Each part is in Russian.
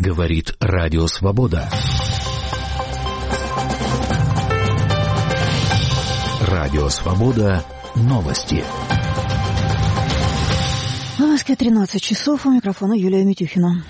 Говорит Радио Свобода. Радио Свобода. Новости. В Москве 13 часов. У микрофона Юлия Митюхина.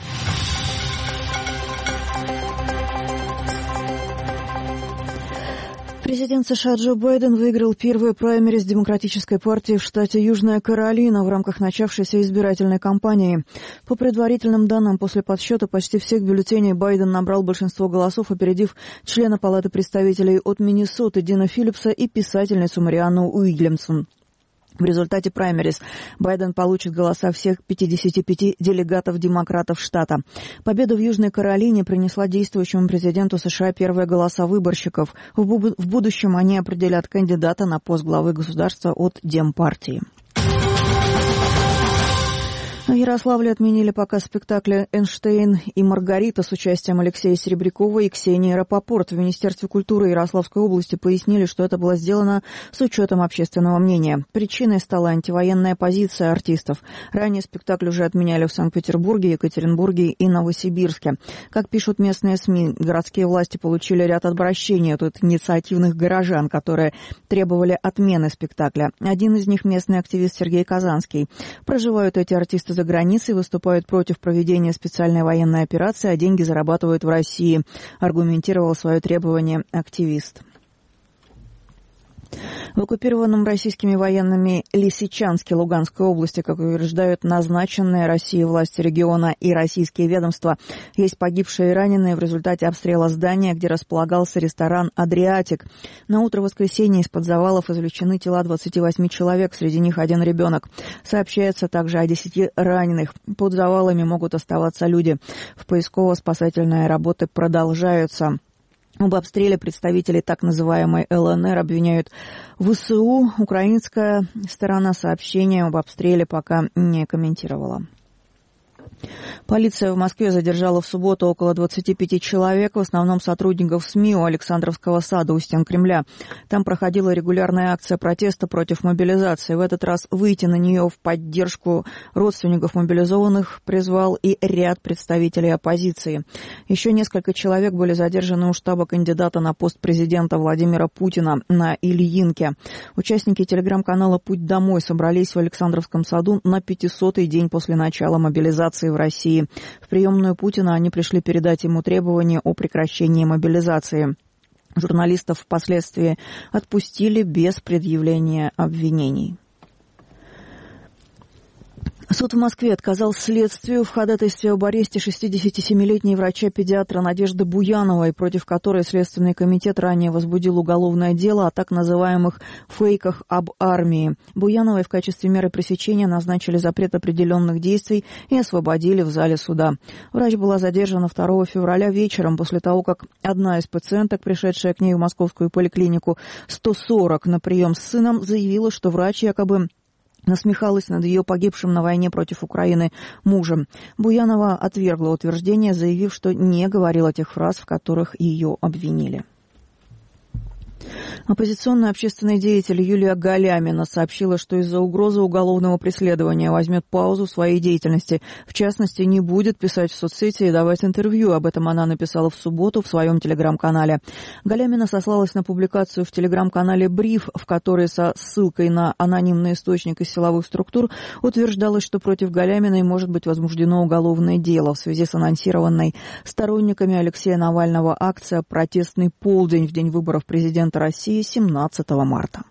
Президент США Джо Байден выиграл первые праймериз Демократической партии в штате Южная Каролина в рамках начавшейся избирательной кампании. По предварительным данным, после подсчета почти всех бюллетеней Байден набрал большинство голосов, опередив члена Палаты представителей от Миннесоты Дина Филлипса и писательницу Марианну Уильямсон. В результате праймериз Байден получит голоса всех 55 делегатов-демократов штата. Победа в Южной Каролине принесла действующему президенту США первые голоса выборщиков. В будущем они определят кандидата на пост главы государства от Демпартии. В Ярославле отменили показ спектакля «Эйнштейн и Маргарита» с участием Алексея Серебрякова и Ксении Рапопорт. В Министерстве культуры Ярославской области пояснили, что это было сделано с учетом общественного мнения. Причиной стала антивоенная позиция артистов. Ранее спектакль уже отменяли в Санкт-Петербурге, Екатеринбурге и Новосибирске. Как пишут местные СМИ, городские власти получили ряд обращений от инициативных горожан, которые требовали отмены спектакля. Один из них — местный активист Сергей Казанский. Проживают эти артисты за границей, выступают против проведения специальной военной операции, а деньги зарабатывают в России, аргументировал свое требование активист. В оккупированном российскими военными Лисичанске Луганской области, как утверждают назначенные Россией власти региона и российские ведомства, есть погибшие и раненые в результате обстрела здания, где располагался ресторан «Адриатик». На утро воскресенья из-под завалов извлечены тела 28 человек, среди них один ребенок. Сообщается также о 10 раненых. Под завалами могут оставаться люди. В поисково-спасательные работы продолжаются. Об обстреле представители так называемой ЛНР обвиняют ВСУ. Украинская сторона сообщения об обстреле пока не комментировала. Полиция в Москве задержала в субботу около 25 человек, в основном сотрудников СМИ у Александровского сада у стен Кремля. Там проходила регулярная акция протеста против мобилизации. В этот раз выйти на нее в поддержку родственников мобилизованных призвал и ряд представителей оппозиции. Еще несколько человек были задержаны у штаба кандидата на пост президента Владимира Путина на Ильинке. Участники телеграм-канала «Путь домой» собрались в Александровском саду на 500-й день после начала мобилизации в России. В приемную Путина они пришли передать ему требования о прекращении мобилизации. Журналистов впоследствии отпустили без предъявления обвинений. Суд в Москве отказал следствию в ходатайстве об аресте 67-летней врача-педиатра Надежды Буяновой, против которой Следственный комитет ранее возбудил уголовное дело о так называемых фейках об армии. Буяновой в качестве меры пресечения назначили запрет определенных действий и освободили в зале суда. Врач была задержана 2 февраля вечером после того, как одна из пациенток, пришедшая к ней в московскую поликлинику 140 на прием с сыном, заявила, что врач якобы насмехалась над ее погибшим на войне против Украины мужем. Буянова отвергла утверждение, заявив, что не говорила тех фраз, в которых ее обвинили. Оппозиционный общественный деятель Юлия Галямина сообщила, что из-за угрозы уголовного преследования возьмет паузу в своей деятельности. В частности, не будет писать в соцсети и давать интервью. Об этом она написала в субботу в своем телеграм-канале. Галямина сослалась на публикацию в телеграм-канале «Бриф», в которой со ссылкой на анонимный источник из силовых структур утверждалось, что против Галяминой может быть возбуждено уголовное дело в связи с анонсированной сторонниками Алексея Навального акцией «Протестный полдень» в день выборов президента России 17 марта.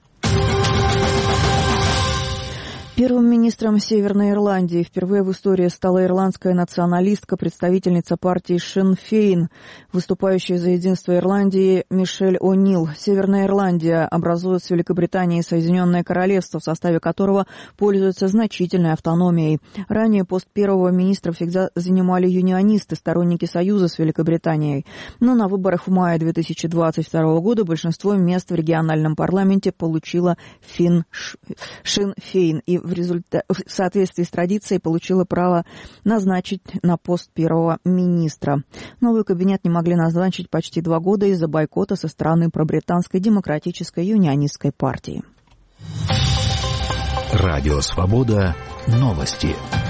Первым министром Северной Ирландии впервые в истории стала ирландская националистка, представительница партии Шин Фейн, выступающая за единство Ирландии Мишель О'Нил. Северная Ирландия образует с Великобританией Соединенное Королевство, в составе которого пользуется значительной автономией. Ранее пост первого министра всегда занимали юнионисты, сторонники союза с Великобританией. Но на выборах в мае 2022 года большинство мест в региональном парламенте получила Шин Фейн и в соответствии с традицией получила право назначить на пост первого министра. Новый кабинет не могли назначить почти 2 года из-за бойкота со стороны пробританской демократической юнионистской партии. Радио Свобода. Новости.